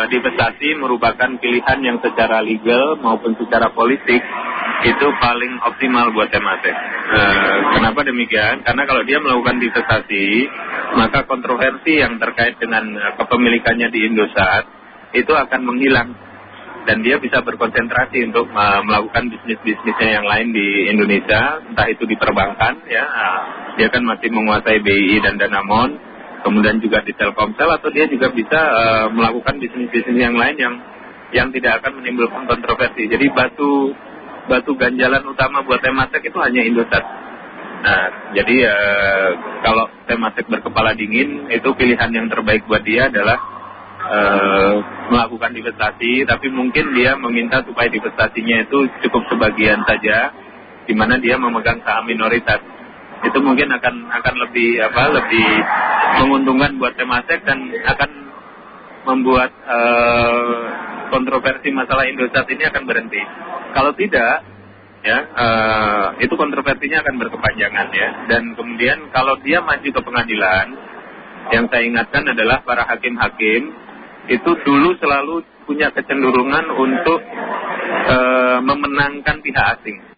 divestasi merupakan pilihan yang secara legal maupun secara politik itu paling optimal buat Temasek. Kenapa demikian? Karena kalau dia melakukan divestasi, maka kontroversi yang terkait dengan kepemilikannya di Indosat itu akan menghilang dan dia bisa berkonsentrasi untuk melakukan bisnis-bisnisnya yang lain di Indonesia, entah itu di perbankan, ya, dia kan masih menguasai BI dan Danamon, kemudian juga di Telkomsel, atau dia juga bisa melakukan bisnis-bisnis yang lain yang tidak akan menimbulkan kontroversi. Jadi batu ganjalan utama buat Temasek itu hanya Indosat. Nah, jadi kalau Temasek berkepala dingin, itu pilihan yang terbaik buat dia adalah melakukan divestasi, tapi mungkin dia meminta supaya divestasinya itu cukup sebagian saja, di mana dia memegang saham minoritas. Itu mungkin akan lebih menguntungkan buat Temasek dan akan membuat kontroversi masalah Indosat ini akan berhenti. Kalau tidak, ya itu kontroversinya akan berkepanjangan, ya. Dan kemudian kalau dia maju ke pengadilan, yang saya ingatkan adalah para hakim-hakim itu dulu selalu punya kecenderungan untuk memenangkan pihak asing.